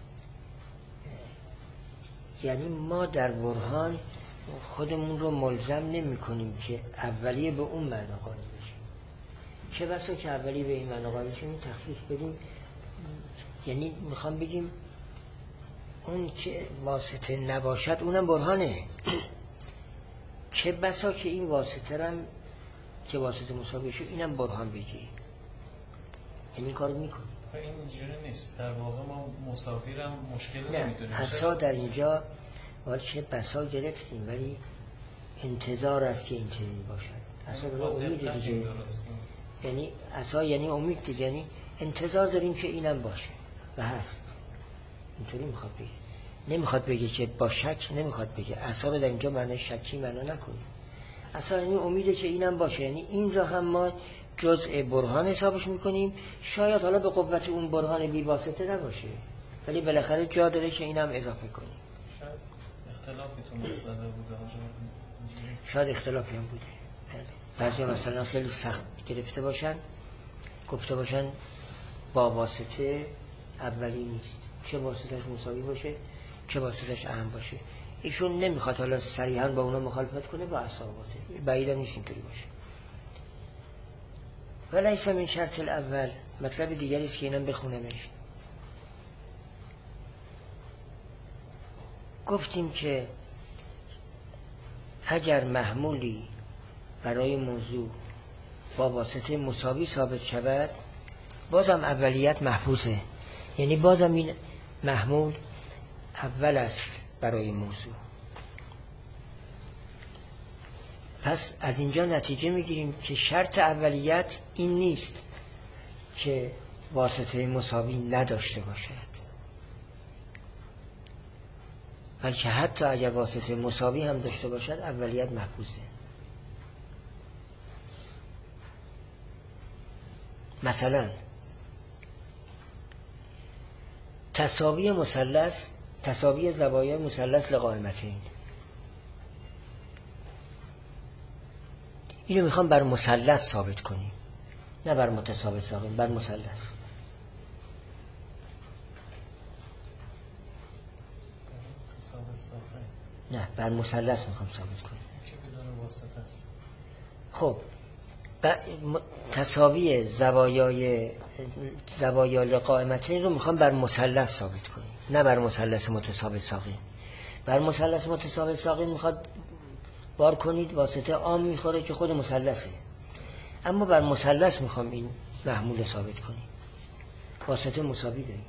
یعنی ما در برهان خودمون رو ملزم نمی کنیم که اولیه به اون معنا قائل بشیم. چه بسا که اولیه به این معنا قائل بشیم تخفیف بدیم، یعنی میخوام بگیم اون که واسطه نباشد اونم برهانه. چه بسا که این واسطه هم که واسطه مساوی شد اینم برهان بگی، یعنی این کارو میکنه. این اینجوری نیست، در واقع ما مساوی هم مشکل نمیدونیم. اصلا در اینجا ولی چه بسا گرفتیم، ولی انتظار است که این چنین باشد. اصلا به امید دیگه، یعنی اصلا یعنی امید دیگه، یعنی انتظار داریم که اینم باشه و هست. اینطوری میخواد بگه، نمیخواد بگه که با شک، نمیخواد بگه اصلا در اینجا معنی شکی معنا نکنیم. اصلا این امیده که اینم باشه، یعنی این را هم ما جزء برهان حسابش میکنیم. شاید حالا به قوت اون برهان بی واسطه نباشه، ولی بالاخره جا داره که اینم اضافه کنیم. شاید اختلافی تو مسئله بوده، شاید اختلافی هم بوده. بعضی مثلا خیلی سخت گرفته باشن، گفته باشن با واسطه اولی نیست، چه واسطش مساوی باشه چه واسطش اهم باشه. ایشون نمیخواد حالا صریحاً با اونا مخالفت کنه، با اصحاباته بعیدم نیست اینطوری باشه. ولیس من شرط الاول، مطلب دیگری است که اینم بخونمش. گفتیم که اگر محمولی برای موضوع با واسطه مساوی ثابت شود، بازم اولیت محفوظه، یعنی بازم این محمول اول است برای موضوع. پس از اینجا نتیجه میگیریم که شرط اولیت این نیست که واسطه مساوی نداشته باشد، بلکه حتی اگر واسطه مساوی هم داشته باشد اولیت محفوظه. مثلا تساوی مثلث، تساوی زوایای مثلث لقائمتین، اینو میخوام بر مثلث ثابت کنیم، نه بر متساوی ساقین، بر مثلث. نه بر مثلث میخوام ثابت کنیم که بدون واسطه است. خب تساوی زوایای زوایای قائمتین رو میخوام بر مثلث ثابت کنیم، نه بر مثلث متساوی ساقین. بر مثلث متساوی ساقین میخواد بار کنید واسطه عام میخوره که خود مثلثه، اما بر مثلث میخوام این محمول ثابت کنیم. واسطه مساوی داریم،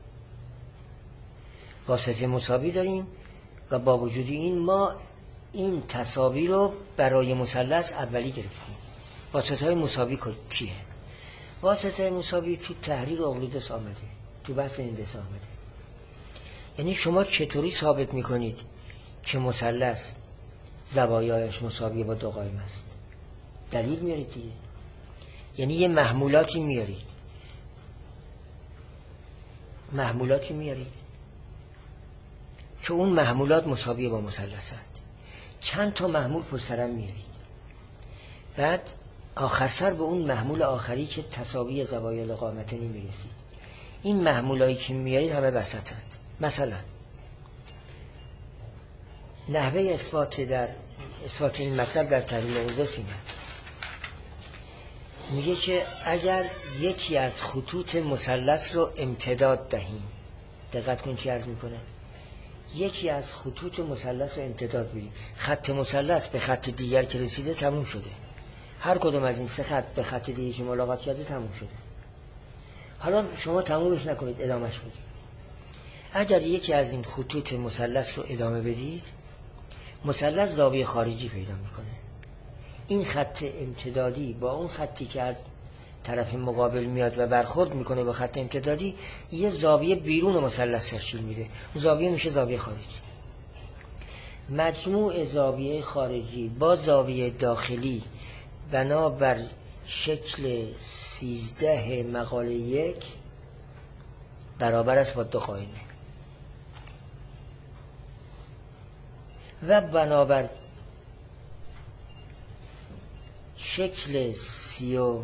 واسطه مساوی داریم و با وجود این ما این تساوی رو برای مثلث اولی گرفتیم. واسطه های مساوی چیه؟ واسطه مساوی تو تحریر اقلیدس آمده، تو بحث هندسه آمده. یعنی شما چطوری ثابت میکنید که مثلث زوایایش مساوی با دو قائم است؟ دلیل میارید دیگه، یعنی یه محمولاتی میارید، محمولاتی میارید که اون محمولات مساوی با مثلثند. چند تا محمول پشت سر میارید، بعد آخر سر به اون محمول آخری که تساوی زوایای قائمتین میرسید. این محمولایی که میارید همه وسطند. مثلا نحوه اثبات در اثبات این مطلب در تحلیل اقلیدس اینه، میگه که اگر یکی از خطوط مثلث رو امتداد دهیم، دقت کن چی عرض میکنه، یکی از خطوط مثلث رو امتداد بدیم، خط مثلث به خط دیگر که رسیده تموم شده، هر کدوم از این سه خط به خط دیگه که ملاقات کرده تموم شده. حالا شما تمومش نکنید، ادامهش بدید. اگر یکی از این خطوط مثلث رو ادامه بدید، مثلث زاویه خارجی پیدا میکنه. این خط امتدادی با اون خطی که از طرف مقابل میاد و برخورد میکنه با خط امتدادی، یه زاویه بیرون مثلث تشکیل میده. اون زاویه میشه زاویه خارجی. مجموع زاویه خارجی با زاویه داخلی بنابر شکل سیزده مقاله یک برابر است با دو قائمه و بنابر شکل سی و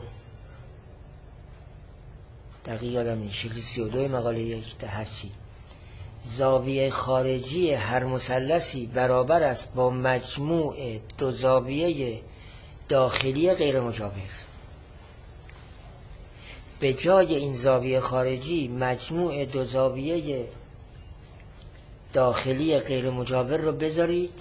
دقیق یادم نیست، شکل سی و دو مقاله یک ده هرچی، زاویه خارجی هر مثلثی برابر است با مجموع دو زاویه داخلی غیر مجاور. به جای این زاویه خارجی مجموع دو زاویه داخلی غیر مجاور رو بذارید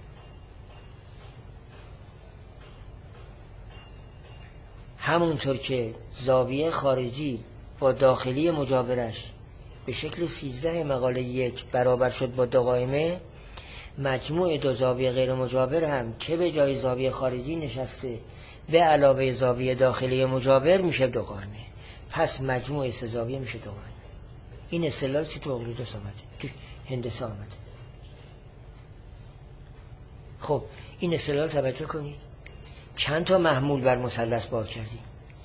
همونطور که زاویه خارجی با داخلی مجاورش به شکل سیزده مقاله یک برابر شد با دو قائمه، مجموع دو زاویه غیر مجاور هم که به جای زاویه خارجی نشسته به علاوه زاویه داخلی مجاور میشه دو قائمه. پس مجموع سه زاویه میشه دو قائمه. این استدلال چی تو اقلیدوس آمده، تو هندسه آمده. خب این استدلال توجه کنید. چند تا محمول بر مثلث بار کردیم.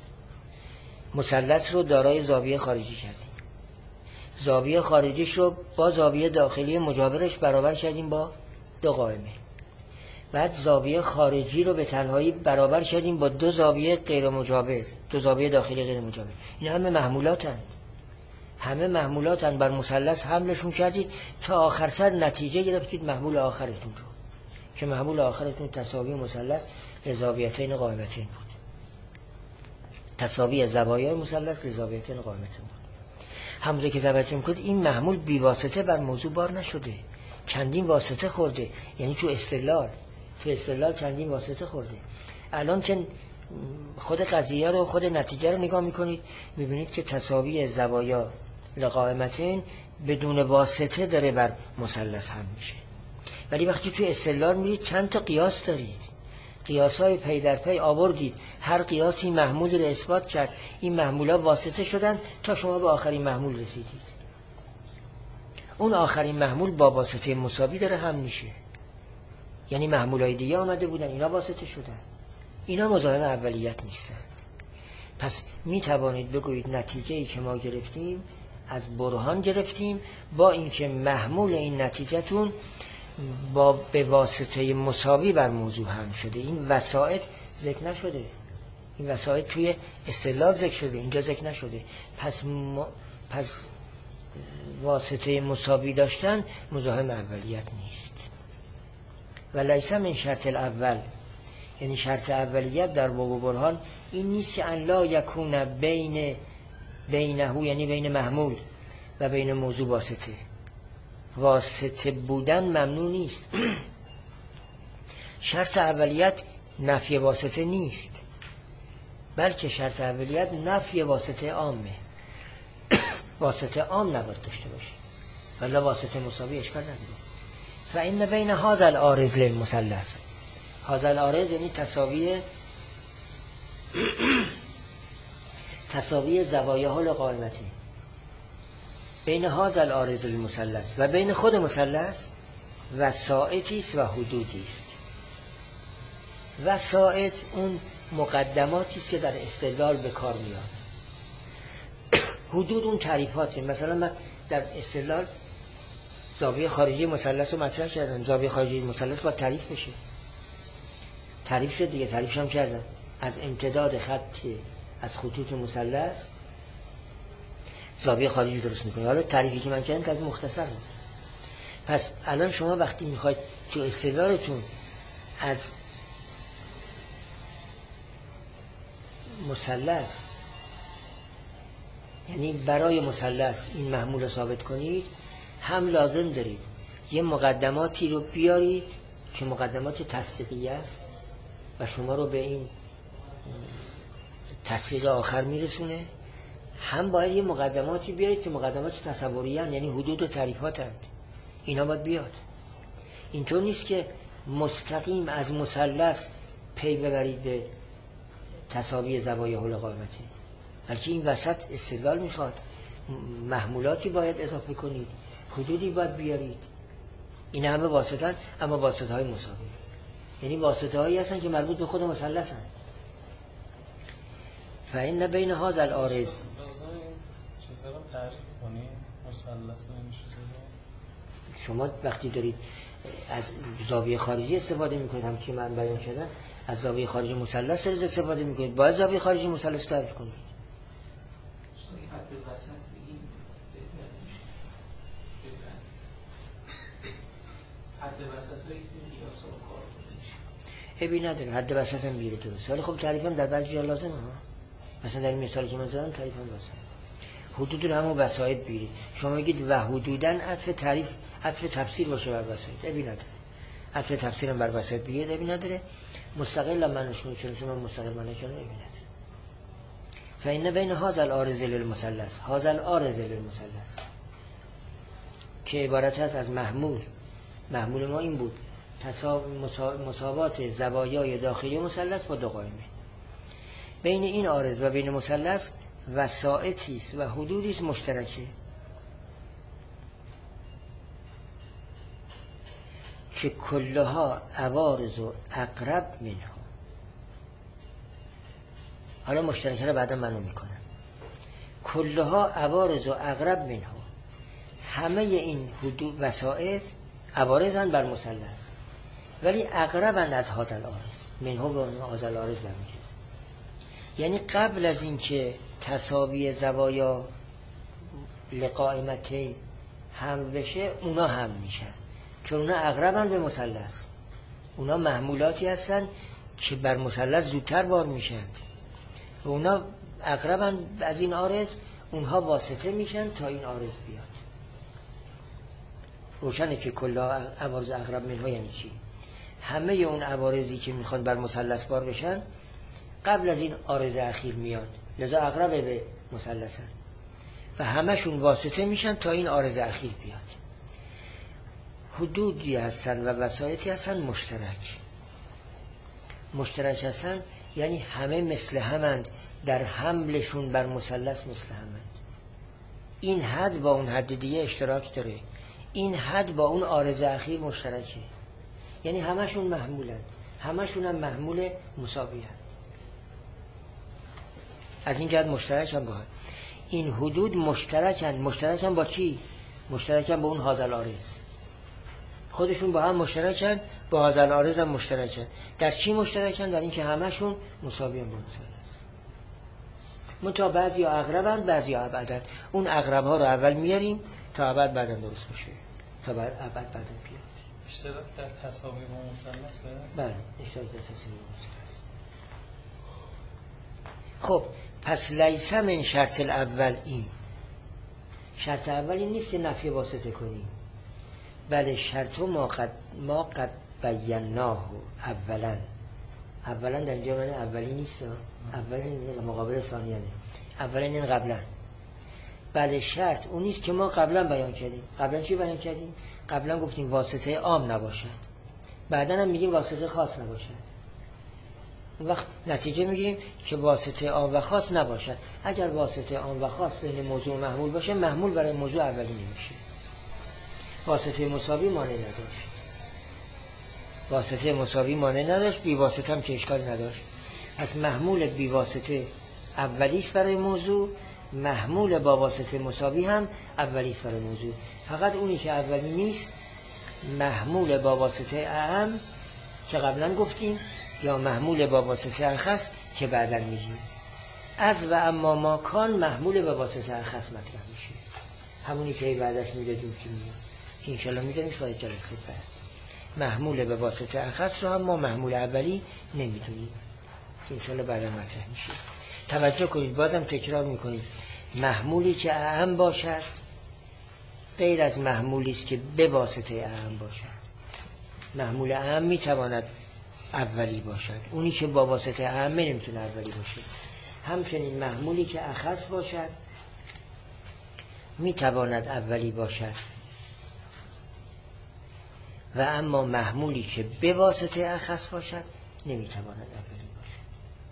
مثلث رو دارای زاویه خارجی کردیم. زاویه خارجیش رو با زاویه داخلی مجاورش برابر کردیم با دو قائمه. بعد زاویه خارجی رو به تنهایی برابر کردیم با دو زاویه غیر مجاور، دو زاویه داخلی غیر مجاور. این همه محمولاتن. همه محمولاتن بر مثلث حملشون کردید تا آخر سر نتیجه گرفتید محمول آخرتون رو که محمول آخرتون تساوی مثلث لزاویتین قائمتین بود. تساوی زوایای مثلث لزاویتین قائمتین بود. همونطور که توجه میکنید این محمول بی واسطه بر موضوع بار نشده، چندین واسطه خورده. یعنی تو استدلال تو استدلال چندین واسطه خورده. الان که خود قضیه رو خود نتیجه رو نگاه میکنید میبینید که تساوی زوایا لقائمتین بدون واسطه داره بر مثلث هم میشه. ولی وقتی تو استدلال میرید چند تا قیاس دارید، قیاسای پی در پی آوردید، هر قیاسی محمول رو اثبات کرد، این محمولا واسطه شدن تا شما به آخرین محمول رسیدید. اون آخرین محمول با واسطه مساوی داره هم میشه. یعنی محمولای دیگه آمده بودن اینا واسطه شدن، اینا مزاحم اولیت نیستند. پس می توانید بگویید نتیجه‌ای که ما گرفتیم از برهان گرفتیم با اینکه محمول این نتیجهتون با به واسطه مساوی بر موضوع هم شده. این وسائط ذکر نشده، این وسائط توی استدلال ذکر شده، اینجا ذکر نشده. پس م... پس واسطه مساوی داشتن مزاحم اولیت نیست. و لیس من شرط الاول، یعنی شرط اولیت در باب و برهان این نیست که ان لا یکون بین بینه، یعنی بین محمول و بین موضوع واسطه. واسطه بودن ممنوع نیست. شرط اولیت نفی واسطه نیست، بلکه شرط اولیت نفی واسطه عامه. واسطه عام نباید داشته باشه، ولی واسطه مساوی اشکال نداره. فإن بین هذا العارض للمثلث، هذا العارض یعنی تساوی تساوی زوایاها لقائمتی، بین هذا العارض للمثلث و بین خود مثلث وسائطی است و حدودی است. وسائط اون مقدماتی است که در استدلال به کار میاد. حدود اون تعریفاته. مثلا من در استدلال زاویه خارجی مثلث رو مطرح کردم، زاویه خارجی مثلث باید تعریف بشه. تعریف شد دیگه، تعریفش هم کردم. از امتداد خط از خطوط مثلث زاویه خارجی درست میکنه. حالا تعریفی که من کردم تعریف مختصر بود. پس الان شما وقتی میخواید تو استدلالتون از مثلث، یعنی برای مثلث این محمول رو ثابت کنید، هم لازم دارید یه مقدماتی رو بیارید که مقدمات تصدیقی است و شما رو به این تصدیق آخر میرسونه، هم باید یه مقدماتی بیارید که مقدمات تصوری هستند، یعنی حدود و تعریفات هستند. اینا باید بیاد. اینطور نیست که مستقیم از مثلث پی ببرید به تساوی زوایای حول قائمته، بلکه این وسط استدلال میخواد، محمولاتی باید اضافه کنید، حدودی باید بیارید. این همه واسطن، اما واسطه های مساوی، یعنی واسطه هایی هستن که مربوط به خود مثلث هستن. فإن بین هذا العارض چیزا رو تعریف کنیم مثلث شما وقتی دارید از زاویه خارجی استفاده میکنید، هم که من بیان شدم، از زاویه خارجی مثلث رو استفاده میکنید، باید زاویه خارجی مثلث تعریف کنید. حد وسط بگیم حد وسط هایی که قیاس رو کار کنید عیبی نداره، حد وسط هم بیره درست، ولی خب تعریفم در بعضی جا لازمه ها. مثلا در این مثالی که من زدم تعریفم لازمه. حدود رو همون وسایط بیرید. شما میگید و حدودن عطف تعریف عطف تفسیر باشه بر وسایط، عیبی نداره. عطف تفسیر هم بر وسایط بیاد، عیبی نداره. مستقل منش میشه، چون مستقل منش کنه، عیبی نداره. فإن بین هذا العارض للمثلث هذا العارض للمثلث که عبارت است از محمول. محمول ما این بود، مساوات زوایای داخلی مثلث با دو قائمه. بین این عارض و بین مثلث وسائطی است و حدودی است مشترکه که کلها عوارض و اقرب منها. حالا مشترکه رو بعدا منو میکنم. کلها عوارض و اقرب منها، همه این حدود وسائط عوارضن بر مثلث، ولی اقربن از هذا العارض، منها به هذا العارض برمیگرده. یعنی قبل از اینکه تساوی زوایا لقائمتین هم بشه، اونا هم میشن، چون اونا اقربن به مثلث. اونا محمولاتی هستن که بر مثلث زودتر بار میشن و اونا اقربن از این عارض، اونها واسطه میشن تا این عارض بیاد. روشنه که کلا عوارض اقرب منها یعنی چی؟ همه اون عوارضی که میخوان بر مثلث بار بشن قبل از این عارض اخیر میاد، لذا اقرب به مثلثن و همشون واسطه میشن تا این عارض اخیر بیاد. حدودی هستن و وسایطی هستن مشترک. مشترک هستن یعنی همه مثل همند، در حملشون بر مثلث مثل همند. این حد با اون حد دیگه اشتراک داره، این حد با اون عارض اخیر مشترکه، یعنی همشون محمولن، همشون هم محمول مساوی هست. از این جهت مشترک هم با هم. این حدود مشترکن. مشترکن با چی؟ مشترکن با اون هذا العارض. خودشون با هم مشترکن، با هذا العارض هم مشترکن. در چی مشترکن؟ در این که همشون مساویان با مثلث. منتها بعضی ها اقربن، بعضی ها ابعدن. اون اقرب ها رو اول میاریم تا ابد بعدا درست بشه، تا بعد ابد بعدا بیاد. اشتراک در تساوی با مثلثه؟ بله، اشتراک در تساوی با مثلث. خب پس لیس من شرط الاول این. شرط اول این نیست که نفی واسطه کنیم، بله شرط ما قد ما قد بیناه اولا. اولا در اینجا معنی اولی نیست، اولا این مقابل ثانیه، اولا این قبلا. بله شرط اون نیست که ما قبلا بیان کردیم. قبلا چی بیان کردیم؟ قبلا گفتیم واسطه عام نباشد، بعدا هم میگیم واسطه خاص نباشد. اون وقت نتیجه میگیریم که واسطه عام و خاص نباشد. اگر واسطه عام و خاص بین موضوع و محمول باشه، محمول برای موضوع اولی نمیشه. واسطه مساوی مانع نداشت، واسطه مساوی مانع نداشت، بی واسطه هم که اشکال نداشت. پس محمول بی واسطه اولیست برای موضوع، محمول با واسطه مساوی هم اولیست برای موضوع. فقط اونی که اولی نیست محمول با واسطه اعم که قبلا گفتیم، یا محمول با واسطه اخص که بعدا میگیم. از و اما ما کان محمول با واسطه اخص مطرح میشه، همونی که بعدش میده دو که میاد که انشالله میزنیش باید جلسه بعد. محمول به واسطه اخص رو هم ما محمول اولی نمیدونیم که انشالله بعدا مطرح میشه. توجه کنید، بازم تکرار میکنید، محمولی که اعم باشد غیر از محمولی است که به واسطه اعم باشد. محمول اعم میتواند اولی باشد. اونی که با واسطه اعمه نمیتونه اولی باشه. همچنین محمولی که اخص باشد میتواند اولی باشد و اما محمولی که به واسطه اخص باشد نمیتواند اولی باشد.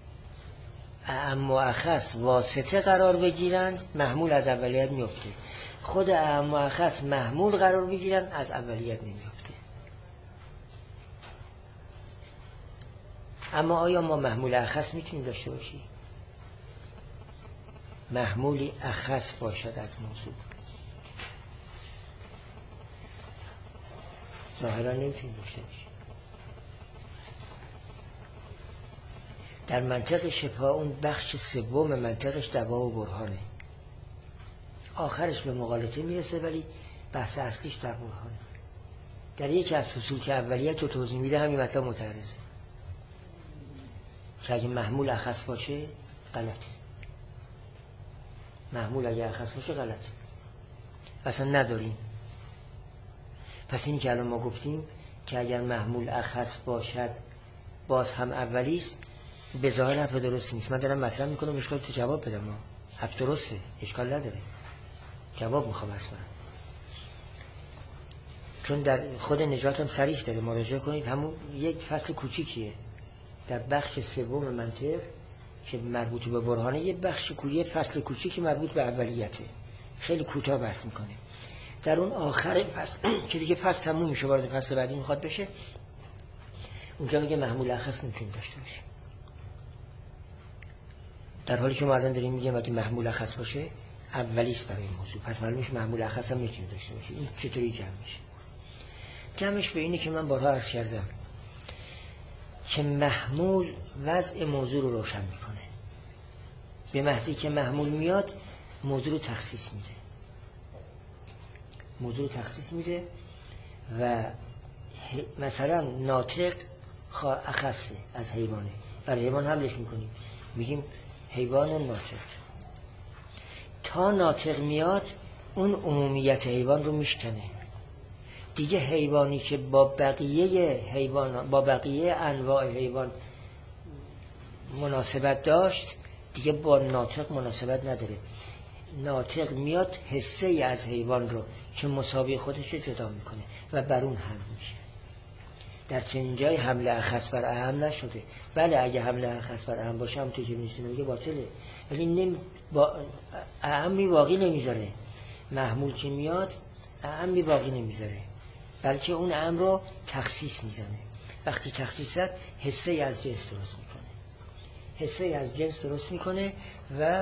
اما اخص واسطه قرار بگیرند محمول از اولیت میفته، خود اما اخص محمول قرار بگیرند از اولیت نمیفته. اما آیا ما محمول اخص میتونیم داشته باشیم؟ محمولی اخص باشد از موضوع ظاهرا نمیتونیم داشته باشیم. در منطق شبه اون بخش سوم منطقش دوا و برهانه، آخرش به مغالطه میرسه ولی بحث اصلیش در برهانه. در یکی از فصول که اولیت رو توضیح میده همین مطلب متعرضه که اگه محمول اخص باشه غلطه. محمول اگه اخص باشه غلطه، اصلا نداریم. پس اینی که الان ما گفتیم که اگر محمول اخص باشد باز هم اولیست، به ظاهر حرف درست نیست. من دارم مطرح میکنم اشکال تو جواب بدم. ما حرف درسته، اشکال نداره، جواب میخوام اصلا. چون در خود نجات هم صریح داره، مراجعه کنید، همون یک فصل کوچیکیه در بخش سوم منطق که مربوط به برهانه، یه بخش کوچیک، فصل کوچیکی مربوط به اولیته، خیلی کوتاه بحث میکنه. در اون آخر فصل که دیگه فصل تموم میشه، وارد فصل بعدی میخواد بشه، اونجا میگه محمول اخص نمیتونیم داشته باشیم. در حالی که ما الان داریم میگیم اگه محمول اخص باشه اولیست برای موضوع، پس معلومه که محمول اخص هم میتونیم داشته باشیم. این چطوری جمع میشه؟ جمعش به اینه که من بارها عرض کردم که محمول وضع موضوع رو روشن میکنه. به محضی که محمول میاد موضوع رو تخصیص میده، موضوع رو تخصیص میده و مثلا ناطق اخصه از حیوانه، برای حیوان حملش میکنیم، میگیم حیوان ناطق. تا ناطق میاد اون عمومیت حیوان رو میشکنه دیگه. حیوانی که با بقیه حیوان، با بقیه انواع حیوان مناسبت داشت دیگه با ناطق مناسبت نداره. ناطق میاد حصه ای از حیوان رو که مساوی خودش جدا میکنه و بر اون حمل میشه. در چنین جای حمله اخص بر اهم نشده. بله اگه حمله اخص بر اهم باشه هم تو که نیست میگه باطله، ولی نمی با اهمی باقی نمیذاره. محمول که میاد اهمی باقی نمیذاره، بلکه اون اهم رو تخصیص میزنه. وقتی تخصیص زد حصه ای از جنس درست میکنه، حصه ای از جنس درست میکنه و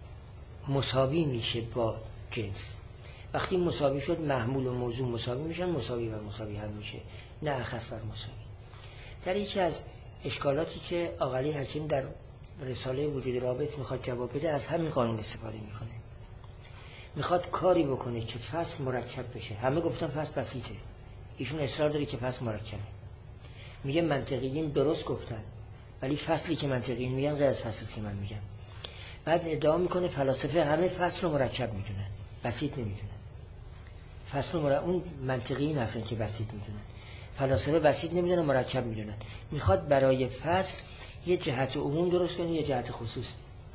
مساوی میشه با جنس. وقتی مساوی شد محمول و موضوع مساوی میشن، مساوی و مساوی هم میشه، نه اخص بر مساوی. در یکی از اشکالاتی که آقای حکیم در رساله وجود رابط میخواد جواب بده از همین قانون استفاده میکنه. میخواد کاری بکنه که فصل مرکب بشه. همه گفتن فصل بسیطه، ایشون اصرار داره که فصل مرکبه. میگه منطقیین درست گفتن ولی فصلی که منطقیین میگن غیر از فصلی که من میگم. بعد ادعا میکنه فلاسفه همه فصل رو مرکب میدونن، بسیط نمیدونن. فصل مرکب اون منطقیین هستن که بسیط میدونن، فلاسفه بسیط نمیدونن، مرکب میدونن. میخواد برای فصل یه جهت عموم درست کنه، یه جهت خصوص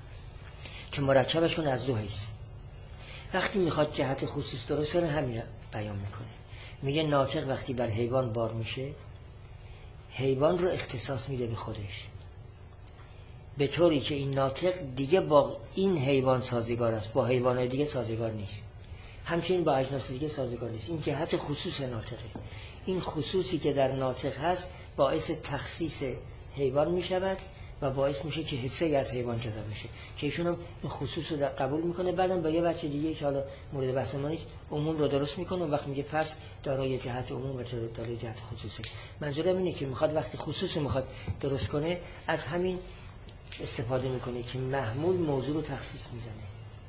که مرکبش کنه از دو حیث. وقتی میخواد جهت خصوص درست کنه همین بیان میکنه. میگه ناطق وقتی بر حیوان بار میشه حیوان رو اختصاص میده به خودش، به طوری که این ناطق دیگه با این حیوان سازگار است، با حیوانات دیگه سازگار نیست، همچنین با اجناس دیگه سازگار نیست. این جهت خصوص ناطقه. این خصوصی که در ناطق هست باعث تخصیص حیوان میشود و باعث میشه که حصه ای از حیوان جدا بشه، که ایشون هم این خصوص رو قبول میکنه. بعدم با یه بچه دیگه که حالا مورد بحث ما نیست عموم رو درست میکنه و وقت میگه پس دارای جهت عموم و دارای جهت خصوصی. منظورم اینه که میخواد وقتی خصوص میخواد درست کنه از همین استفاده میکنه که محمول موضوع رو تخصیص میزنه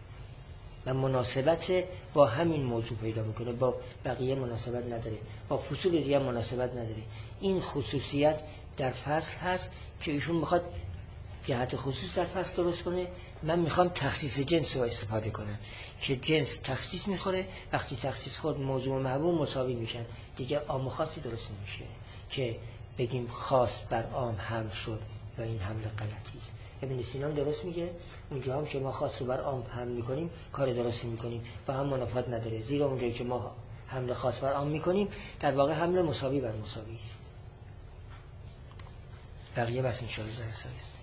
و مناسبت با همین موضوع پیدا میکنه، با بقیه مناسبت نداره، با فصول دیگه مناسبت نداره. این خصوصیت در فصل هست که ایشون میخواد جهت خصوص در فصل درست کنه. من میخوام تخصیص جنس رو استفاده کنم که جنس تخصیص میخوره. وقتی تخصیص خود موضوع و محمول مساوی میشن دیگه عام و خاصی درست نمیشه که بگیم خاص بر عام حمل شد و این حمل غلطی است. ابن سینا هم درست میگه اونجا هم که ما خاص رو بر عام حمل میکنیم کار درستی میکنیم و هم منافات نداره، زیرا اونجایی که ما حمل خاص بر عام میکنیم در واقع حمل مساوی بر مساوی است. بقیه بس ان شاء الله.